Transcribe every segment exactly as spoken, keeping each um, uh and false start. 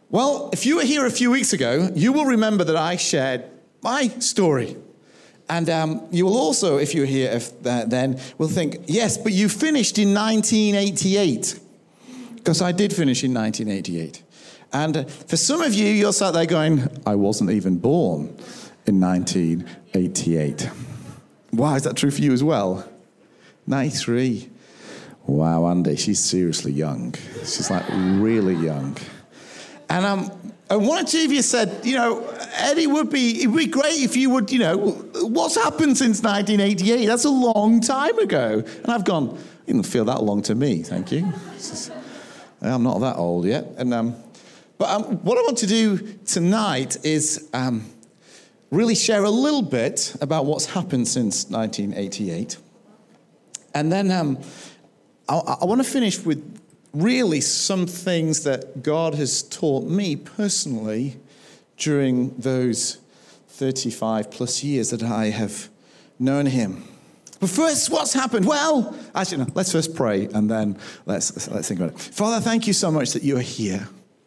Well, if you were here a few weeks ago, you will remember that I shared my story. And um, you will also, if you were here if, uh, then, will think, yes, but you finished in nineteen eighty-eight. Because I did finish in nineteen eighty-eight. And uh, for some of you, you're sat there going, I wasn't even born in nineteen eighty-eight. Wow, is that true for you as well? ninety-three. Wow, Andy, she's seriously young. She's like really young. And um, and one or two of you said, you know, Eddie, would be, it'd be great if you would, you know, what's happened since nineteen eighty-eight? That's a long time ago. And I've gone, it doesn't feel that long to me, thank you. Just, I'm not that old yet. And um, But um, what I want to do tonight is um, really share a little bit about what's happened since nineteen eighty-eight. And then um, I, I want to finish with really some things that God has taught me personally during those thirty-five plus years that I have known him. But first, what's happened? Well, actually, no, let's first pray and then let's, let's think about it. Father, thank you so much that you are here.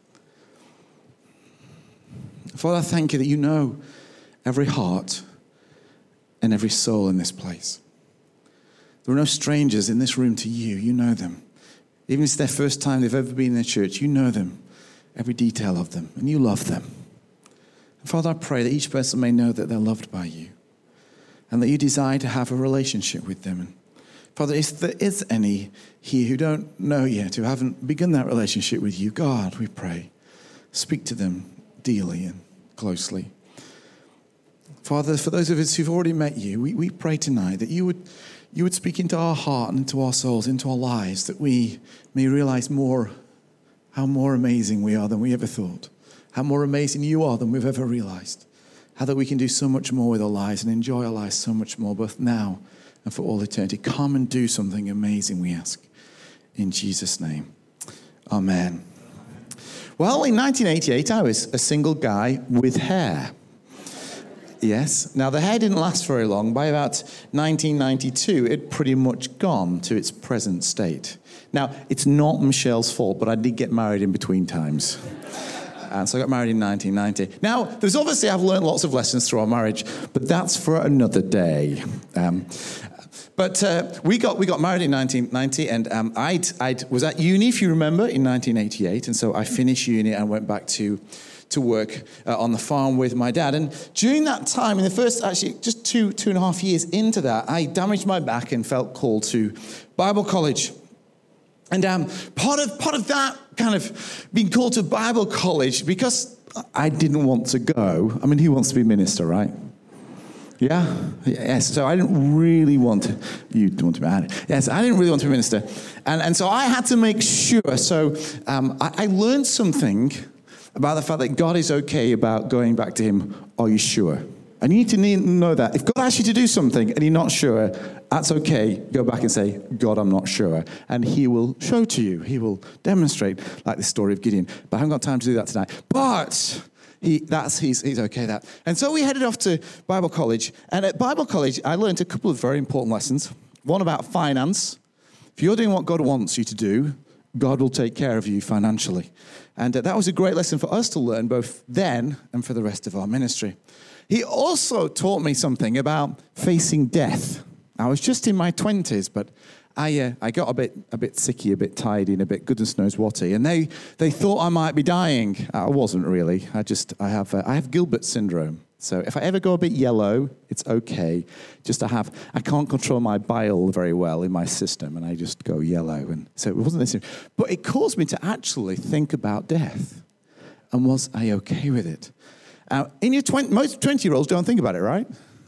Father, thank you that you know every heart and every soul in this place. There are no strangers in this room to you. You know them. Even if it's their first time they've ever been in a church, you know them, every detail of them, and you love them. And Father, I pray that each person may know that they're loved by you and that you desire to have a relationship with them. And Father, if there is any here who don't know yet, who haven't begun that relationship with you, God, we pray, speak to them dearly and closely. Father, for those of us who've already met you, we, we pray tonight that you would you would speak into our heart and into our souls, into our lives, that we may realize more how more amazing we are than we ever thought, how more amazing you are than we've ever realized, how that we can do so much more with our lives and enjoy our lives so much more, both now and for all eternity. Come and do something amazing, we ask. In Jesus' name, amen. Well, in nineteen eighty-eight, I was a single guy with hair. Yes. Now, the hair didn't last very long. By about nineteen ninety-two, it pretty much gone to its present state. Now, it's not Michelle's fault, but I did get married in between times. And so I got married in nineteen ninety. Now, there's obviously, I've learned lots of lessons through our marriage, but that's for another day. Um, but uh, we got we got married in nineteen ninety, and um, I was at uni, if you remember, in nineteen eighty-eight. And so I finished uni and went back to... to work uh, on the farm with my dad. And during that time, in the first, actually, just two, two and a half years into that, I damaged my back and felt called to Bible college. And um, part of part of that kind of being called to Bible college, because I didn't want to go. I mean, who wants to be a minister, right? Yeah? Yes. So I didn't really want to, you want to be married. Yes, I didn't really want to be a minister. And, and so I had to make sure. So um, I, I learned something about the fact that God is okay about going back to him. Are you sure? And you need to know that. If God asks you to do something and you're not sure, that's okay. Go back and say, God, I'm not sure. And he will show to you. He will demonstrate, like the story of Gideon. But I haven't got time to do that tonight. But he, that's he's, he's okay that. And so we headed off to Bible college. And at Bible college, I learned a couple of very important lessons. One about finance. If you're doing what God wants you to do, God will take care of you financially. And uh, that was a great lesson for us to learn, both then and for the rest of our ministry. He also taught me something about facing death. I was just in my twenties, but I uh, I got a bit a bit sicky, a bit tidy, and a bit goodness knows whaty. And they they thought I might be dying. I wasn't really. I just I have uh, I have Gilbert syndrome. So if I ever go a bit yellow, it's okay. Just I have, I can't control my bile very well in my system, and I just go yellow. And so it wasn't this, but it caused me to actually think about death. And was I okay with it? Now, in your twenty, most twenty-year-olds don't think about it, right?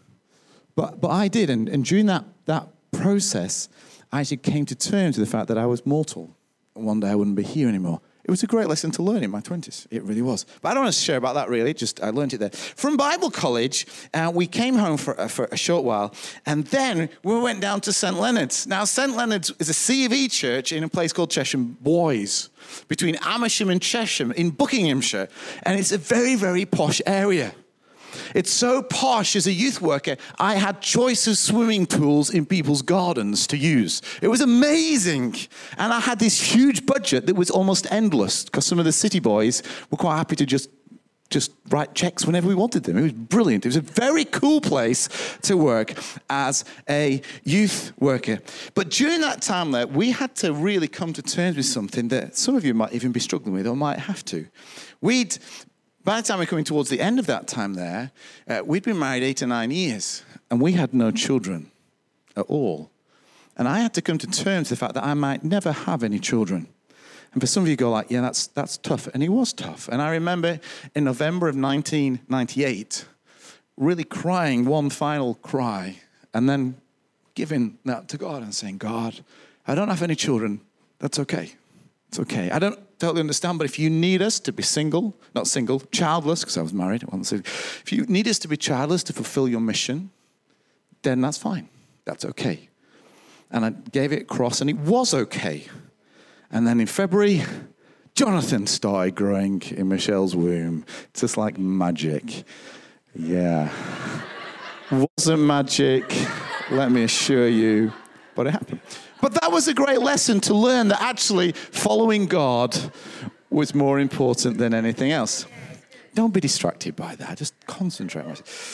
But but I did, and, and during that that process, I actually came to terms with the fact that I was mortal, and one day I wouldn't be here anymore. It was a great lesson to learn in my twenties. It really was. But I don't want to share about that, really. Just I learned it there. From Bible college, uh, we came home for, uh, for a short while, and then we went down to Saint Leonard's. Now, Saint Leonard's is a C of E church in a place called Chesham Boys, between Amersham and Chesham in Buckinghamshire. And it's a very, very posh area. It's so posh as a youth worker, I had choice of swimming pools in people's gardens to use. It was amazing. And I had this huge budget that was almost endless because some of the city boys were quite happy to just just write checks whenever we wanted them. It was brilliant. It was a very cool place to work as a youth worker. But during that time there, we had to really come to terms with something that some of you might even be struggling with or might have to. We'd, by the time we're coming towards the end of that time there, uh, we'd been married eight or nine years, and we had no children at all. And I had to come to terms with the fact that I might never have any children. And for some of you go like, yeah, that's that's tough. And it was tough. And I remember in November of nineteen ninety-eight, really crying one final cry and then giving that to God and saying, God, I don't have any children. That's okay. It's okay. I don't totally understand, but if you need us to be single, not single, childless, because I was married. I wasn't single. If you need us to be childless to fulfill your mission, then that's fine. That's okay. And I gave it across, and it was okay. And then in February, Jonathan started growing in Michelle's womb, just like magic. Yeah. Wasn't magic, let me assure you, but it happened. But that was a great lesson to learn that actually following God was more important than anything else. Don't be distracted by that. Just concentrate.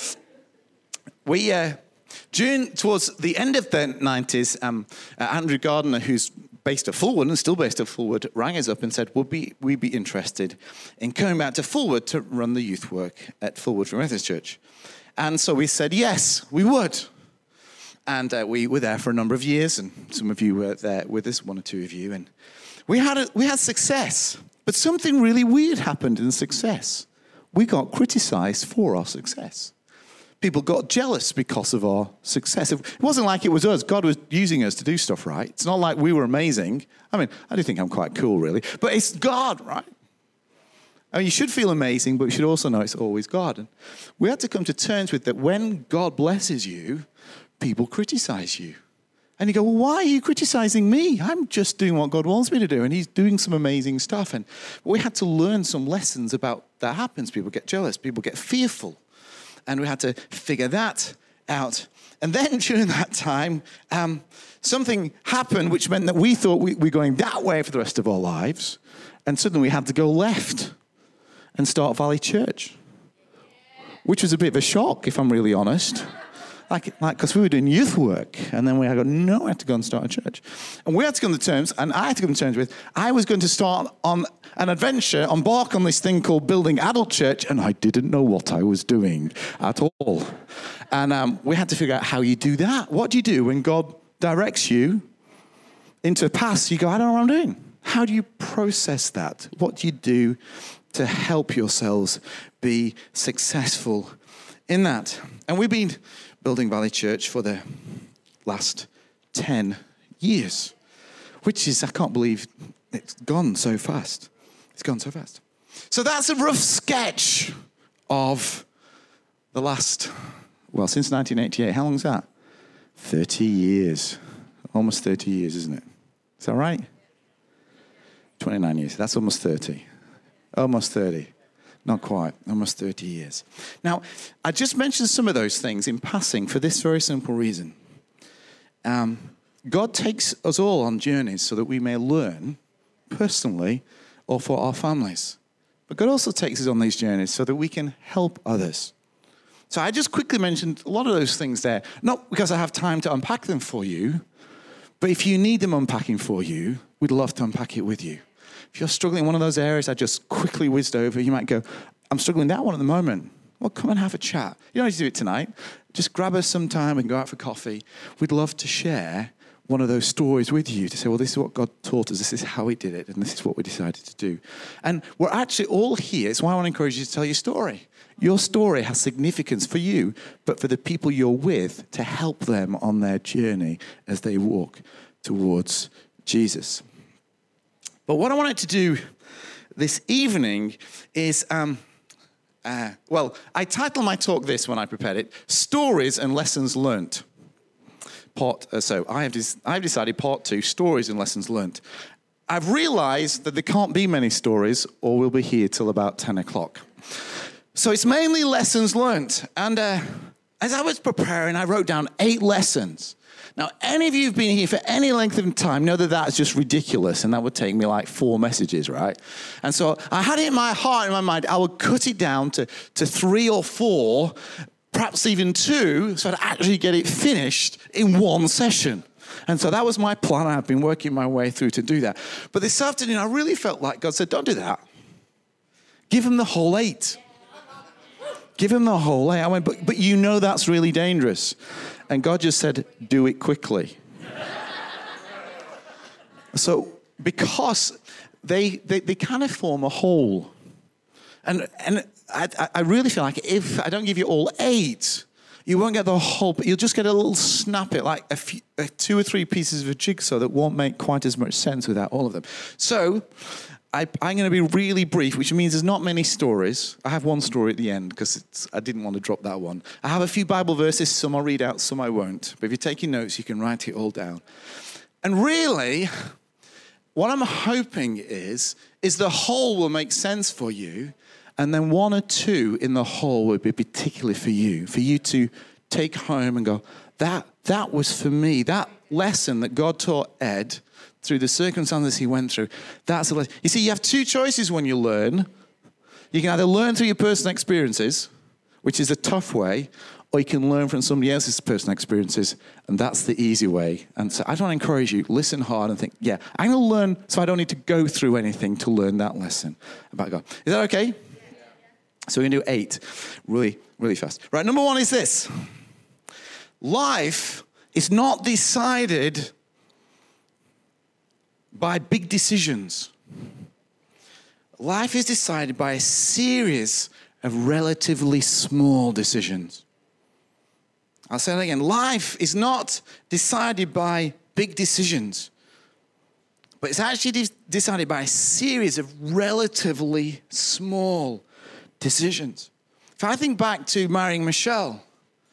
We, uh, June, towards the end of the nineties, um, uh, Andrew Gardner, who's based at Fulwood and still based at Fulwood, rang us up and said, would we, we be interested in coming back to Fulwood to run the youth work at Fulwood Free Methodist Church? And so we said, yes, we would. And uh, we were there for a number of years, and some of you were there with us, one or two of you, and we had a, we had success. But something really weird happened in success. We got criticized for our success. People got jealous because of our success. It wasn't like it was us. God was using us to do stuff right. It's not like we were amazing. I mean, I do think I'm quite cool, really. But it's God, right? I mean, you should feel amazing, but you should also know it's always God. And we had to come to terms with that when God blesses you, people criticize you. And you go, well, why are you criticizing me? I'm just doing what God wants me to do, and he's doing some amazing stuff. And we had to learn some lessons about that happens. People get jealous. People get fearful. And we had to figure that out. And then during that time, um, something happened which meant that we thought we, we were going that way for the rest of our lives. And suddenly we had to go left and start Valley Church, which was a bit of a shock, if I'm really honest. Like, like, because we were doing youth work, and then we had to go, no, I had to go and start a church. And we had to come to terms, and I had to come to terms with, I was going to start on an adventure, embark on this thing called building adult church, and I didn't know what I was doing at all. And um, we had to figure out how you do that. What do you do when God directs you into a path? You go, I don't know what I'm doing. How do you process that? What do you do to help yourselves be successful in that? And we've been building Valley Church for the last ten years, which is, I can't believe it's gone so fast. It's gone so fast. So that's a rough sketch of the last, well, since nineteen eighty-eight. How long is that? thirty years. Almost thirty years, isn't it? Is that right? twenty-nine years. That's almost thirty. Almost thirty. Not quite, almost thirty years. Now, I just mentioned some of those things in passing for this very simple reason. Um, God takes us all on journeys so that we may learn personally or for our families. But God also takes us on these journeys so that we can help others. So I just quickly mentioned a lot of those things there, not because I have time to unpack them for you, but if you need them unpacking for you, we'd love to unpack it with you. If you're struggling in one of those areas I just quickly whizzed over, you might go, I'm struggling that one at the moment. Well, come and have a chat. You don't need to do it tonight. Just grab us some time and go out for coffee. We'd love to share one of those stories with you to say, well, this is what God taught us. This is how he did it. And this is what we decided to do. And we're actually all here. It's why I want to encourage you to tell your story. Your story has significance for you, but for the people you're with to help them on their journey as they walk towards Jesus. But what I wanted to do this evening is, um, uh, well, I titled my talk this when I prepared it, Stories and Lessons Learnt. Part, uh, so I have, des- I've decided part two, Stories and Lessons Learnt. I've realized that there can't be many stories or we'll be here till about ten o'clock. So it's mainly lessons learnt. And uh, as I was preparing, I wrote down eight lessons. Now, any of you who've been here for any length of time know that that's just ridiculous, and that would take me like four messages, right? And so I had it in my heart, in my mind, I would cut it down to, to three or four, perhaps even two, so I'd actually get it finished in one session. And so that was my plan. I've been working my way through to do that. But this afternoon, I really felt like God said, don't do that. Give him the whole eight. Give him the whole eight. I went, but, but you know that's really dangerous. And God just said, do it quickly. So because they, they, they kind of form a whole. And, and I, I really feel like if I don't give you all eight, you won't get the whole, but you'll just get a little snippet, like a few, uh, two or three pieces of a jigsaw that won't make quite as much sense without all of them. So I, I'm going to be really brief, which means there's not many stories. I have one story at the end because I didn't want to drop that one. I have a few Bible verses. Some I'll read out, some I won't. But if you're taking notes, you can write it all down. And really, what I'm hoping is, is the whole will make sense for you. And then one or two in the whole would be particularly for you, for you to take home and go, that, that was for me. That lesson that God taught Ed through the circumstances he went through, that's a lesson. You see, you have two choices when you learn. You can either learn through your personal experiences, which is a tough way, or you can learn from somebody else's personal experiences, and that's the easy way. And so I don't encourage you, listen hard and think, yeah, I'm going to learn so I don't need to go through anything to learn that lesson about God. Is that okay? So we're going to do eight really, really fast. Right, number one is this. Life is not decided by big decisions. Life is decided by a series of relatively small decisions. I'll say that again. Life is not decided by big decisions, but it's actually de- decided by a series of relatively small decisions. If I think back to marrying Michelle,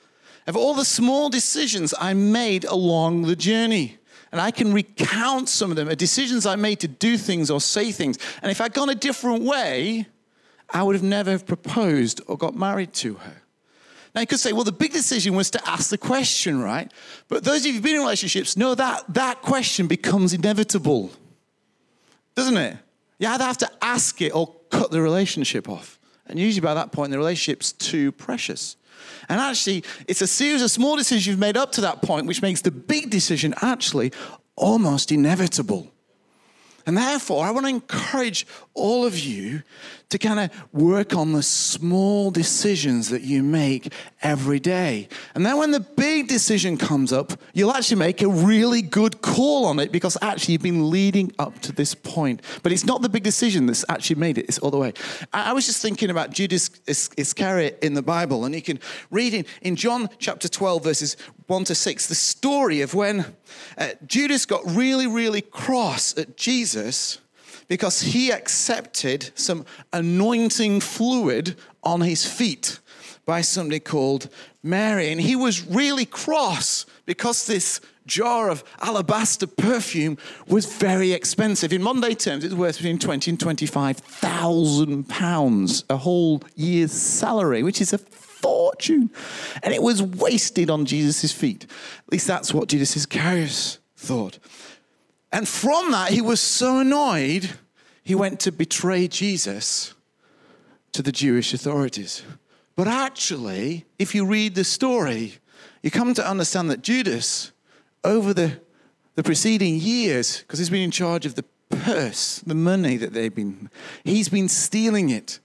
of all the small decisions I made along the journey, and I can recount some of them, are decisions I made to do things or say things. And if I'd gone a different way, I would have never have proposed or got married to her. Now you could say, well, the big decision was to ask the question, right? But those of you who've been in relationships know that that question becomes inevitable, doesn't it? You either have to ask it or cut the relationship off. And usually by that point, the relationship's too precious. And actually, it's a series of small decisions you've made up to that point, which makes the big decision actually almost inevitable. And therefore, I want to encourage all of you to kind of work on the small decisions that you make every day. And then when the big decision comes up, you'll actually make a really good call on it because actually you've been leading up to this point. But it's not the big decision that's actually made it. It's all the way. I was just thinking about Judas Iscariot in the Bible, and you can read in, in John chapter twelve, verses one to six, the story of when uh, Judas got really, really cross at Jesus because he accepted some anointing fluid on his feet by somebody called Mary. And he was really cross because this jar of alabaster perfume was very expensive. In Monday terms, it was worth between twenty and twenty-five thousand pounds, a whole year's salary, which is a fortune. And it was wasted on Jesus' feet. At least that's what Judas Iscariot thought. And from that, he was so annoyed, he went to betray Jesus to the Jewish authorities. But actually, if you read the story, you come to understand that Judas, over the, the preceding years, because he's been in charge of the purse, the money that they've been, he's been stealing it.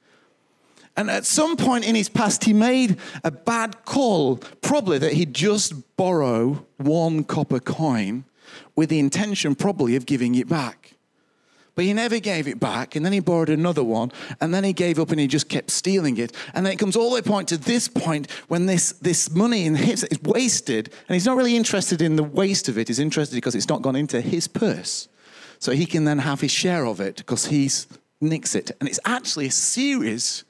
And at some point in his past, he made a bad call, probably that he'd just borrow one copper coin with the intention probably of giving it back. But he never gave it back, and then he borrowed another one, and then he gave up and he just kept stealing it. And then it comes all the way point to this point when this, this money in his is wasted, and he's not really interested in the waste of it. He's interested because it's not gone into his purse. So he can then have his share of it because he's nicks it. And it's actually a series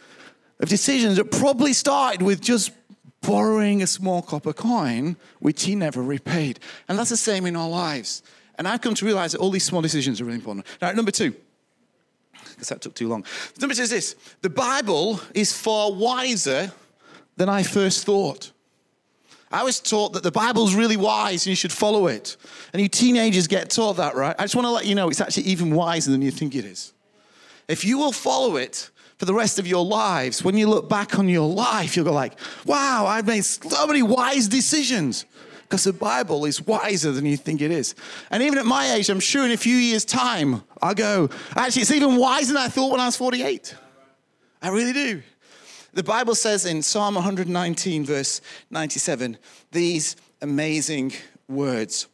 of decisions that probably started with just borrowing a small copper coin, which he never repaid. And that's the same in our lives. And I've come to realize that all these small decisions are really important. Now, number two, because that took too long. Number two is this. The Bible is far wiser than I first thought. I was taught that the Bible's really wise and you should follow it. And you teenagers get taught that, right? I just want to let you know it's actually even wiser than you think it is. If you will follow it for the rest of your lives, when you look back on your life, you'll go like, wow, I've made so many wise decisions. Because the Bible is wiser than you think it is. And even at my age, I'm sure in a few years' time, I'll go, actually, it's even wiser than I thought when I was forty-eight. I really do. The Bible says in Psalm one nineteen, verse ninety-seven, these amazing words.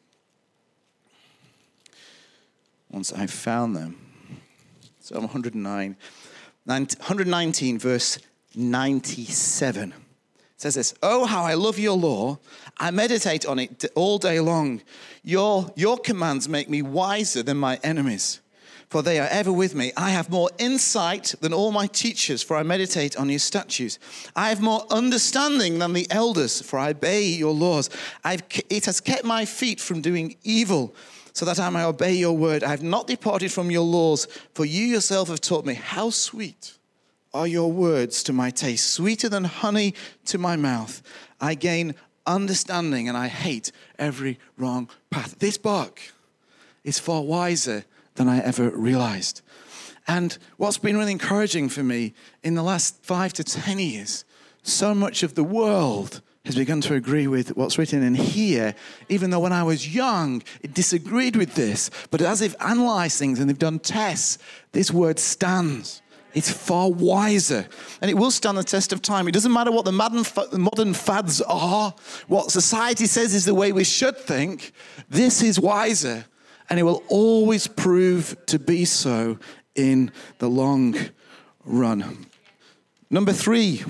Once I've found them. Psalm one oh nine, one nineteen, verse ninety-seven. It says this, oh, how I love your law. I meditate on it all day long. Your, your commands make me wiser than my enemies, for they are ever with me. I have more insight than all my teachers, for I meditate on your statutes. I have more understanding than the elders, for I obey your laws. I've, it has kept my feet from doing evil, so that I may obey your word. I have not departed from your laws, for you yourself have taught me. How sweet are your words to my taste, sweeter than honey to my mouth. I gain understanding and I hate every wrong path. This book is far wiser than I ever realized. And what's been really encouraging for me in the last five to ten years, so much of the world has begun to agree with what's written in here, even though when I was young, it disagreed with this. But as they've analyzed things and they've done tests, this word stands. It's far wiser, and it will stand the test of time. It doesn't matter what the modern, modern fads are, what society says is the way we should think. This is wiser, and it will always prove to be so in the long run. Number three,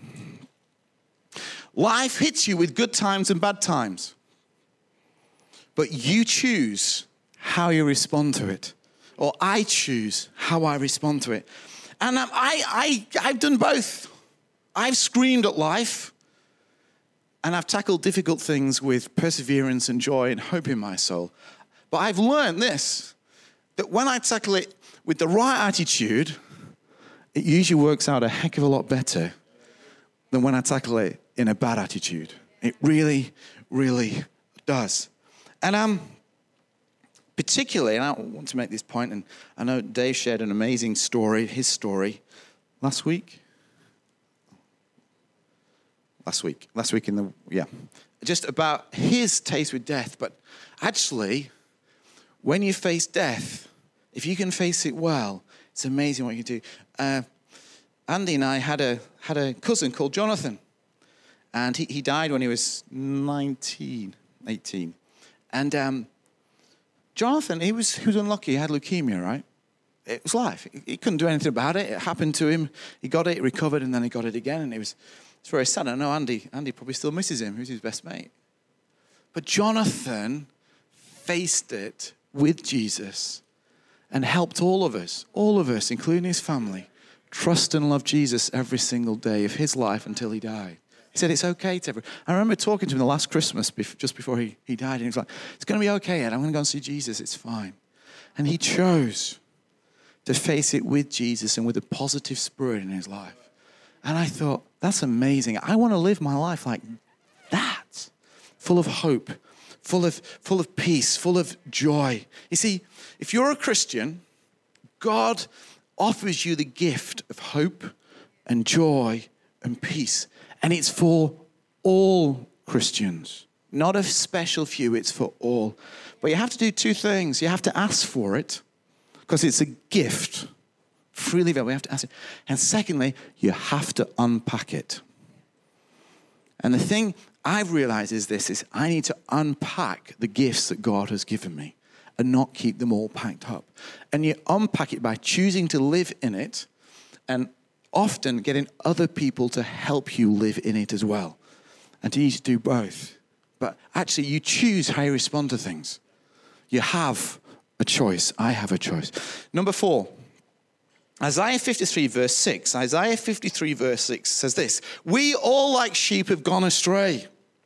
life hits you with good times and bad times, but you choose how you respond to it, or I choose how I respond to it. And um, I, I, I've done both. I've screamed at life, and I've tackled difficult things with perseverance and joy and hope in my soul. But I've learned this, that when I tackle it with the right attitude, it usually works out a heck of a lot better than when I tackle it in a bad attitude. It really, really does. And um. Particularly, and I want to make this point, and I know Dave shared an amazing story, his story, last week. Last week. Last week in the, yeah. Just about his taste with death. But actually, when you face death, if you can face it well, it's amazing what you do. Uh, Andy and I had a had a cousin called Jonathan. And he, he died when he was nineteen, eighteen. And um Jonathan, he was, he was unlucky. He had leukemia, right? It was life. He, he couldn't do anything about it. It happened to him. He got it, he recovered, and then he got it again. And it was, it's very sad. I know Andy, Andy probably still misses him. He was his best mate. But Jonathan faced it with Jesus and helped all of us, all of us, including his family, trust and love Jesus every single day of his life until he died. He said, it's okay to ever. I remember talking to him the last Christmas, just before he, he died, and he was like, it's going to be okay, Ed. I'm going to go and see Jesus. It's fine. And he chose to face it with Jesus and with a positive spirit in his life. And I thought, that's amazing. I want to live my life like that, full of hope, full of, full of peace, full of joy. You see, if you're a Christian, God offers you the gift of hope and joy and peace. And it's for all Christians, not a special few, it's for all. But you have to do two things. You have to ask for it, because it's a gift, freely available. You have to ask it. And secondly, you have to unpack it. And the thing I've realized is this, is I need to unpack the gifts that God has given me and not keep them all packed up. And you unpack it by choosing to live in it, and often getting other people to help you live in it as well. And you need to do both. But actually, you choose how you respond to things. You have a choice. I have a choice. Number four, Isaiah fifty-three, verse six. Isaiah fifty-three, verse six says this, we all like sheep have gone astray.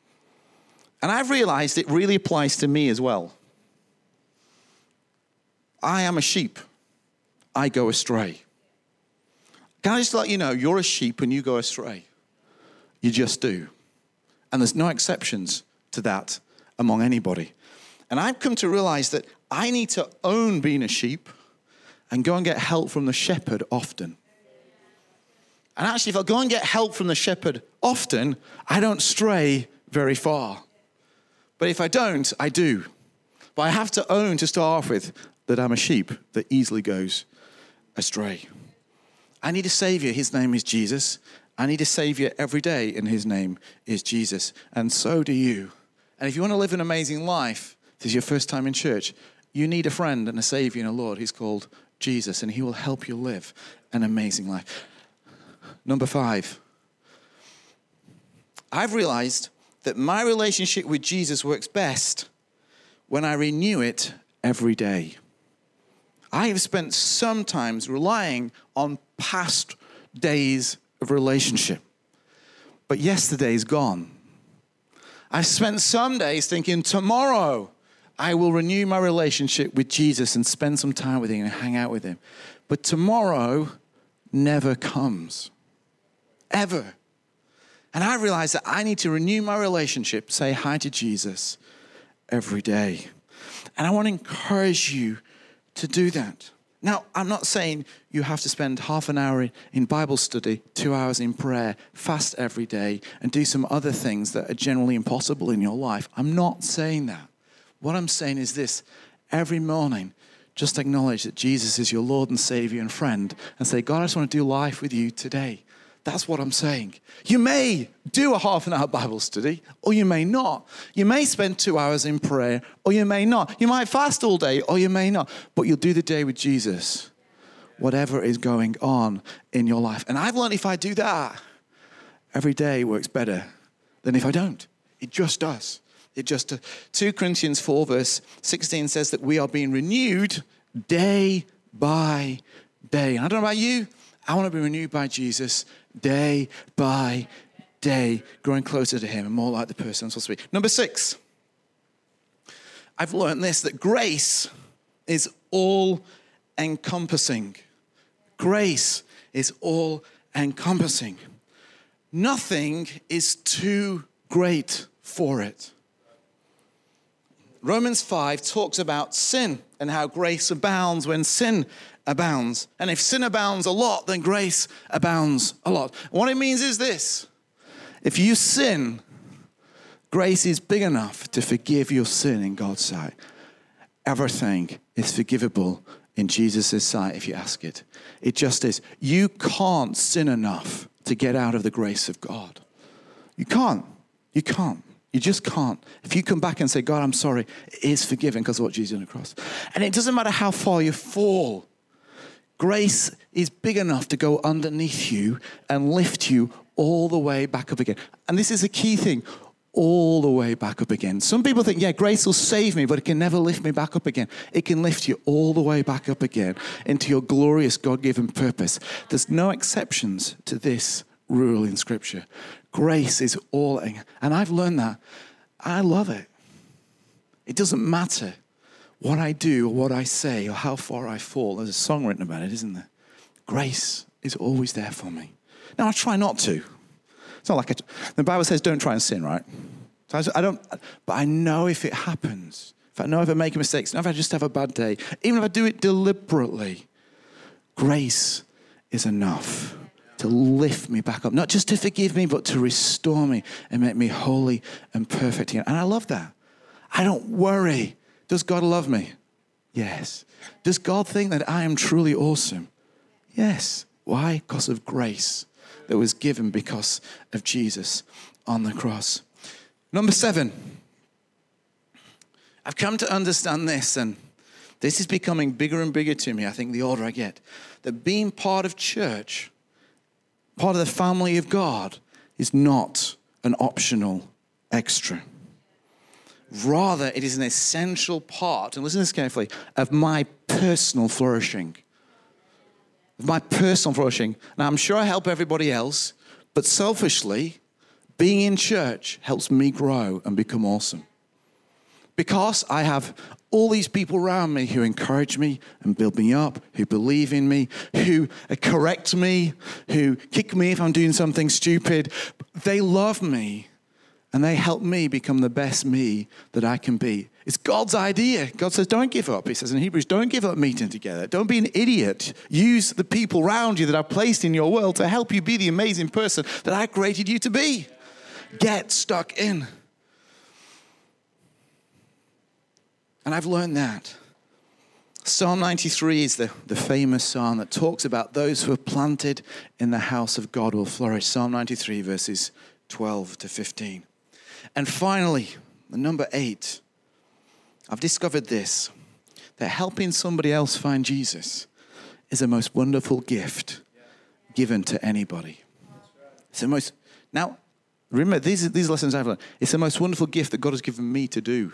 And I've realized it really applies to me as well. I am a sheep. I go astray. Can I just let you know, you're a sheep and you go astray. You just do. And there's no exceptions to that among anybody. And I've come to realize that I need to own being a sheep and go and get help from the shepherd often. And actually, if I go and get help from the shepherd often, I don't stray very far. But if I don't, I do. But I have to own to start off with that I'm a sheep that easily goes astray. I need a savior. His name is Jesus. I need a savior every day, and his name is Jesus. And so do you. And if you want to live an amazing life, this is your first time in church, you need a friend and a savior and a Lord. He's called Jesus, and he will help you live an amazing life. Number five, I've realized that my relationship with Jesus works best when I renew it every day. I have spent some times relying on past days of relationship, but yesterday's gone. I've spent some days thinking, tomorrow I will renew my relationship with Jesus and spend some time with him and hang out with him. But tomorrow never comes. Ever. And I realized that I need to renew my relationship, say hi to Jesus every day. And I want to encourage you to do that. Now, I'm not saying you have to spend half an hour in Bible study, two hours in prayer, fast every day, and do some other things that are generally impossible in your life. I'm not saying that. What I'm saying is this: every morning, just acknowledge that Jesus is your Lord and Savior and friend, and say, God, I just want to do life with you today. That's what I'm saying. You may do a half an hour Bible study, or you may not. You may spend two hours in prayer, or you may not. You might fast all day, or you may not. But you'll do the day with Jesus, whatever is going on in your life. And I've learned if I do that, every day works better than if I don't. It just does. It just does. Second Corinthians four verse sixteen says that we are being renewed day by day. And I don't know about you, I want to be renewed by Jesus day by day, growing closer to him and more like the person I'm supposed to be. Number six, I've learned this, that grace is all-encompassing. Grace is all-encompassing. Nothing is too great for it. Romans five talks about sin and how grace abounds when sin abounds. And if sin abounds a lot, then grace abounds a lot. And what it means is this: if you sin, grace is big enough to forgive your sin in God's sight. Everything is forgivable in Jesus' sight if you ask it. It just is. You can't sin enough to get out of the grace of God. You can't. You can't. You just can't. If you come back and say, God, I'm sorry, it is forgiven because of what Jesus did on the cross. And it doesn't matter how far you fall. Grace is big enough to go underneath you and lift you all the way back up again. And this is a key thing, all the way back up again. Some people think, yeah, grace will save me, but it can never lift me back up again. It can lift you all the way back up again into your glorious God-given purpose. There's no exceptions to this rule in Scripture. Grace is all, and I've learned that. I love it. It doesn't matter what I do or what I say or how far I fall. There's a song written about it, isn't there? Grace is always there for me. Now, I try not to. It's not like I, the Bible says don't try and sin, right? So I don't, but I know if it happens, if I know if I make mistakes, if I just have a bad day, even if I do it deliberately, grace is enough to lift me back up. Not just to forgive me, but to restore me and make me holy and perfect again. And I love that. I don't worry. Does God love me? Yes. Does God think that I am truly awesome? Yes. Why? Because of grace that was given because of Jesus on the cross. Number seven. I've come to understand this, and this is becoming bigger and bigger to me, I think, the older I get. That being part of church, part of the family of God, is not an optional extra. Rather, it is an essential part, and listen to this carefully, of my personal flourishing. Of my personal flourishing. Now, I'm sure I help everybody else, but selfishly, being in church helps me grow and become awesome. Because I have all these people around me who encourage me and build me up, who believe in me, who correct me, who kick me if I'm doing something stupid. They love me and they help me become the best me that I can be. It's God's idea. God says, don't give up. He says in Hebrews, don't give up meeting together. Don't be an idiot. Use the people around you that I've placed in your world to help you be the amazing person that I created you to be. Get stuck in. And I've learned that. Psalm ninety-three is the, the famous psalm that talks about those who are planted in the house of God will flourish. Psalm ninety-three, verses twelve to fifteen. And finally, number eight, I've discovered this, that helping somebody else find Jesus is the most wonderful gift given to anybody. It's the most, now, remember, these, these lessons I've learned, it's the most wonderful gift that God has given me to do.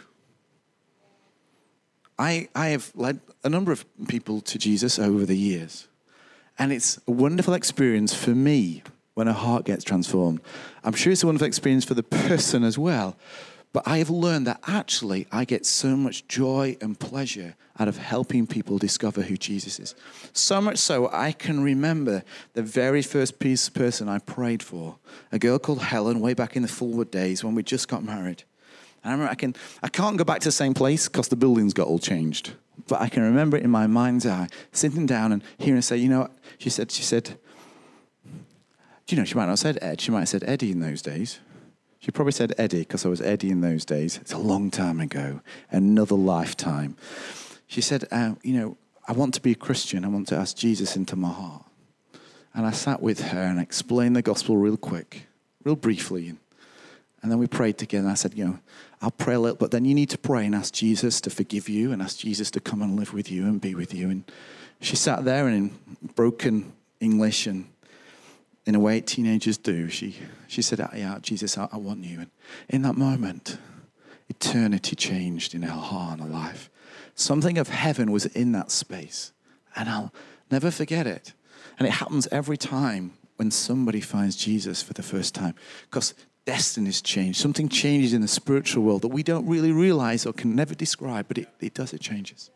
I, I have led a number of people to Jesus over the years. And it's a wonderful experience for me when a heart gets transformed. I'm sure it's a wonderful experience for the person as well. But I have learned that actually I get so much joy and pleasure out of helping people discover who Jesus is. So much so I can remember the very first piece person I prayed for, a girl called Helen, way back in the Fullwood days when we just got married. And I remember I can I can't go back to the same place because the buildings got all changed. But I can remember it in my mind's eye, sitting down and hearing her say, you know what? She said, she said, do you know, she might not have said Ed, she might have said Eddie in those days. She probably said Eddie because I was Eddie in those days. It's a long time ago, another lifetime. She said, uh, you know, I want to be a Christian. I want to ask Jesus into my heart. And I sat with her and explained the gospel real quick, real briefly. And then we prayed together. And I said, you know, I'll pray a little, but then you need to pray and ask Jesus to forgive you and ask Jesus to come and live with you and be with you. And she sat there and in broken English and in a way teenagers do, she she said, yeah, Jesus, I, I want you. And in that moment, eternity changed in her heart and her life. Something of heaven was in that space. And I'll never forget it. And it happens every time when somebody finds Jesus for the first time. Because destinies change. Something changes in the spiritual world that we don't really realize or can never describe, but it, it does, it changes.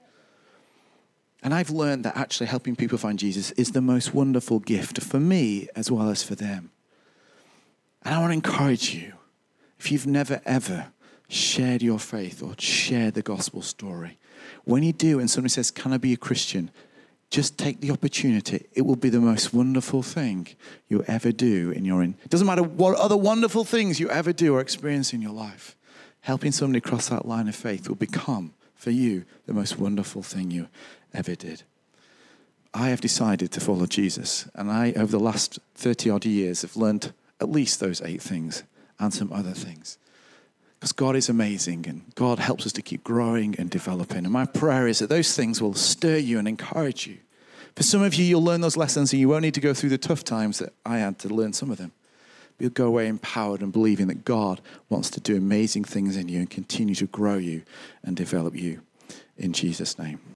And I've learned that actually helping people find Jesus is the most wonderful gift for me as well as for them. And I want to encourage you, if you've never ever shared your faith or shared the gospel story, when you do and somebody says, can I be a Christian? Just take the opportunity. It will be the most wonderful thing you ever do in your, in- it doesn't matter what other wonderful things you ever do or experience in your life. Helping somebody cross that line of faith will become, for you, the most wonderful thing you ever did. I have decided to follow Jesus, and I, over the last thirty odd years, have learned at least those eight things and some other things. Because God is amazing, and God helps us to keep growing and developing. And my prayer is that those things will stir you and encourage you. For some of you, you'll learn those lessons, and you won't need to go through the tough times that I had to learn some of them. But you'll go away empowered and believing that God wants to do amazing things in you and continue to grow you and develop you in Jesus' name.